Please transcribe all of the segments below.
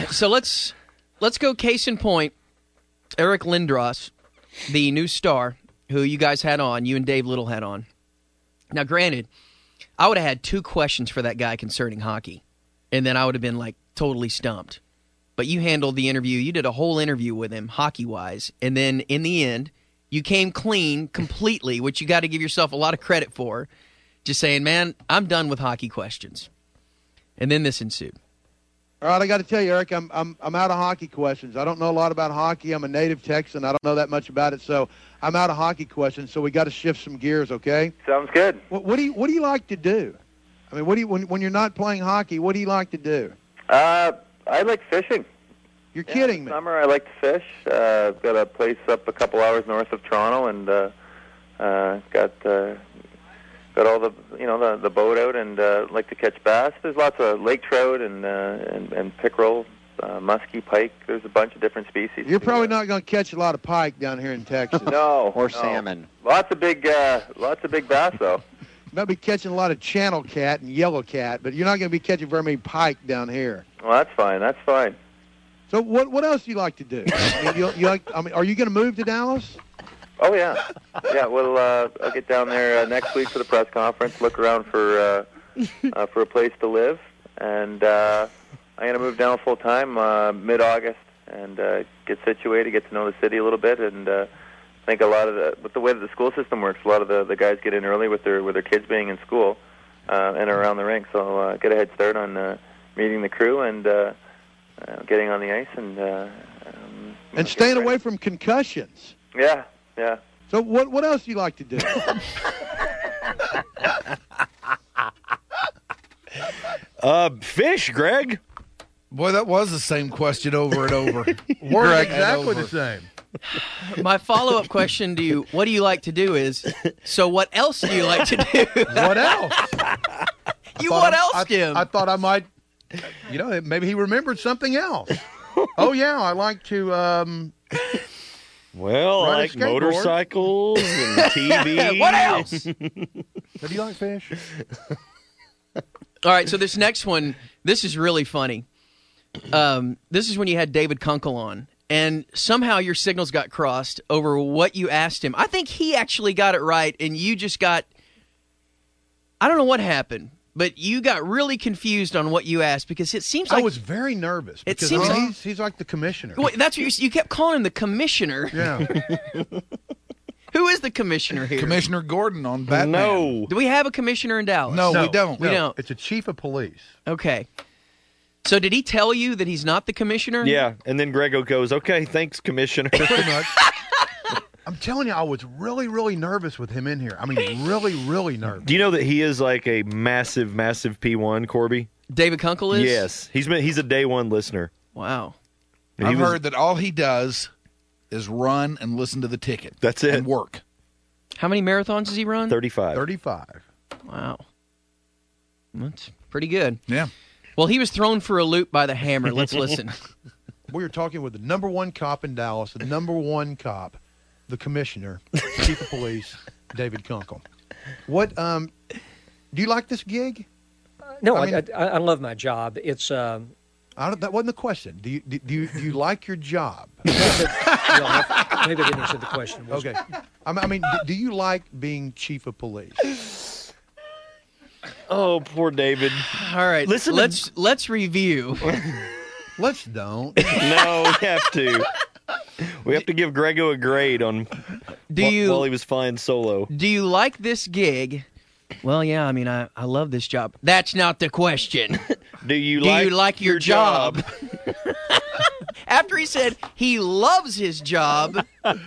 So let's go case in point. Eric Lindros, the new star, who you guys had on, you and Dave Little had on. Now, granted, I would have had 2 questions for that guy concerning hockey, and then I would have been, like, totally stumped. But you handled the interview. You did a whole interview with him, hockey-wise, and then in the end, you came clean completely, which you got to give yourself a lot of credit for, just saying, man, I'm done with hockey questions. And then this ensued. All right, I got to tell you, Eric, I'm out of hockey questions. I don't know a lot about hockey. I'm a native Texan. I don't know that much about it, so I'm out of hockey questions. So we got to shift some gears, okay? Sounds good. What do you like to do? I mean, when you're not playing hockey, what do you like to do? I like fishing. You're kidding me. Summer, I like to fish. I've got a place up a couple hours north of Toronto, and got all the boat out, and like to catch bass. There's lots of lake trout and pickerel, muskie, pike. There's a bunch of different species. You're probably not going to catch a lot of pike down here in Texas. No, or salmon. Lots of big bass though. You might be catching a lot of channel cat and yellow cat, but you're not going to be catching very many pike down here. Well, that's fine. That's fine. So what else do you like to do? Are you going to move to Dallas? Oh yeah, yeah. Well, I'll get down there next week for the press conference. Look around for a place to live, and I'm gonna move down full time mid-August and get situated, get to know the city a little bit, and I think a lot of with the way that the school system works, a lot of the guys get in early with their kids being in school and around the rink. So I'll get a head start on meeting the crew and getting on the ice and staying away from concussions. Yeah. Yeah. So what else do you like to do? Fish, Greg. Boy, that was the same question over and over. Greg, exactly the same. My follow-up question to you, what do you like to do is, so what else do you like to do? What else? Jim? I thought I might, maybe he remembered something else. Oh, yeah, I like to... Well, I like motorcycles and TV. What else? So do you like fish? All right, so this next one, this is really funny. This is when you had David Kunkel on, and somehow your signals got crossed over what you asked him. I think he actually got it right, and you just got, I don't know what happened, but you got really confused on what you asked because it seems like... I was very nervous because he's like the commissioner. Wait, that's what you kept calling him the commissioner. Yeah. Who is the commissioner here? Commissioner Gordon on Batman. No. Do we have a commissioner in Dallas? No, we don't. We don't. It's a chief of police. Okay. So did he tell you that he's not the commissioner? Yeah, and then Grego goes, okay, thanks, Commissioner. Pretty much. I'm telling you, I was really, really nervous with him in here. I mean, really, really nervous. Do you know that he is like a massive, massive P1, Corby? David Kunkel is? Yes. He's a day one listener. Wow. And I've heard that all he does is run and listen to the ticket. That's it. And work. How many marathons does he run? 35. 35. Wow. That's pretty good. Yeah. Well, he was thrown for a loop by the Hammer. Let's listen. We were talking with the number one cop in Dallas, the number one cop, the commissioner, chief of police, David Kunkel. What, do you like this gig? No, I love my job. It's that wasn't the question. Do you like your job? maybe I didn't answer the question. Okay. I mean, do you like being chief of police? Oh, poor David. All right. Let's review. Let's don't. No, we have to. We have to give Grego a grade on while he was flying solo. Do you like this gig? Well, yeah, I mean, I love this job. That's not the question. Do you like your job? After he said he loves his job. All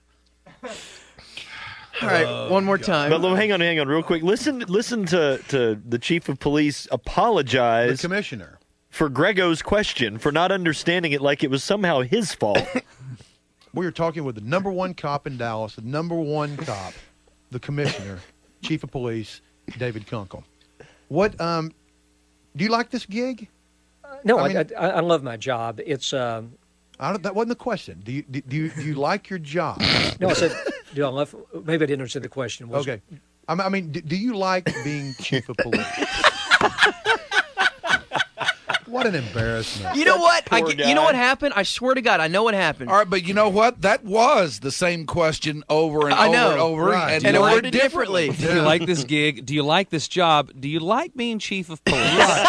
right, one more time. But hang on, real quick. Listen to the chief of police apologize. The commissioner. For Grego's question, for not understanding it like it was somehow his fault. We were talking with the number one cop in Dallas, the number one cop, the commissioner, chief of police, David Kunkel. What, do you like this gig? No, I love my job. It's that wasn't the question. Do you like your job? No, I said, do I love? Maybe I didn't answer the question. Okay. I mean, do you like being chief of police? What an embarrassment. You know what? Poor You know guy. what happened? I swear to God, I know what happened. All right, but you know what? That was the same question over and I over know. and over, Right. and you it liked worded differently. Do you like this gig? Do you like this job? Do you like being chief of police?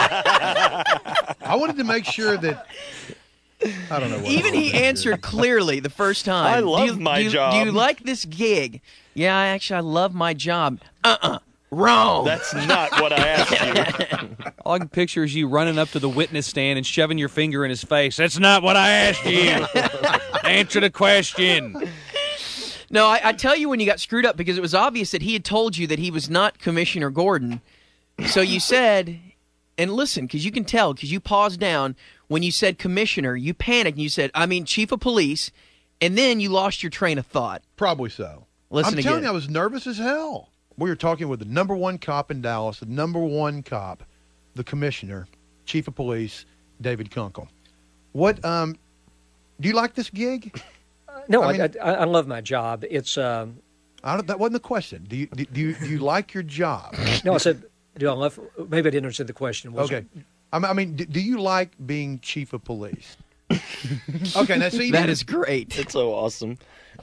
I wanted to make sure that I don't know what Even he answered clearly the first time. I love do you, my do you, job. Do you like this gig? Yeah, I love my job. Wrong. That's not what I asked you. All I can picture is you running up to the witness stand and shoving your finger in his face. That's not what I asked you. Answer the question. No, I tell you when you got screwed up because it was obvious that he had told you that he was not Commissioner Gordon. So you said, and listen, because you can tell, because you paused down when you said Commissioner, you panicked and you said, I mean Chief of Police, and then you lost your train of thought. Probably so. Listen I'm again. telling you, I was nervous as hell. We were talking with the number one cop in Dallas, the number one cop, the commissioner, chief of police, David Kunkel. What? Do you like this gig? No, I mean- I love my job. It's That wasn't the question. Do you like your job? no. I said, do I love? Maybe I didn't understand the question. Was Okay. I mean, do you like being chief of police? Okay, now see That is great. It's so awesome.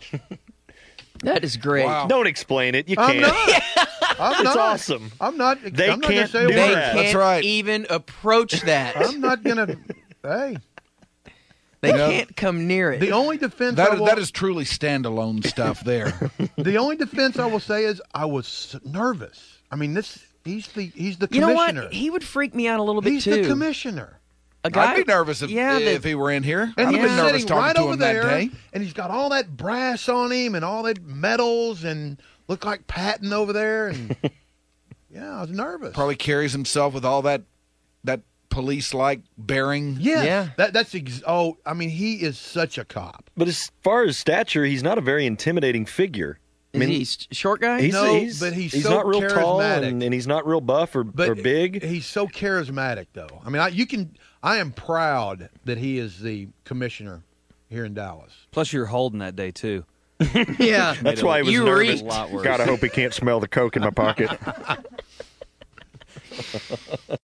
That is great. Wow. Don't explain it. You I'm can't. not. I'm It's not. awesome. I'm not. They I'm not gonna can't say a do They word. that. can't That's right. even approach that. I'm not gonna. Hey, They Yeah. can't come near it. the only defense I will, That is truly standalone stuff there. the only defense I will say is I was nervous. I mean, he's the You know commissioner. what? He would freak me out a little bit He's too. the commissioner. A guy, I'd be nervous if the- he were in here. And I'd he be was nervous sitting talking right to over him there, that day. and he's got all that brass on him and all that medals and looked like Patton over there. And yeah, I was nervous. Probably carries himself with all that police-like bearing. Yes. Yeah. That's I mean, he is such a cop. But as far as stature, he's not a very intimidating figure. I Is mean, he short guy? No, but he's so not real tall charismatic. and he's not real buff or big. He's so charismatic, though. I mean, I am proud that he is the commissioner here in Dallas. Plus, you're holding that day, too. Yeah. That's why he was You nervous. reeked. A lot worse. God, I hope he can't smell the coke in my pocket.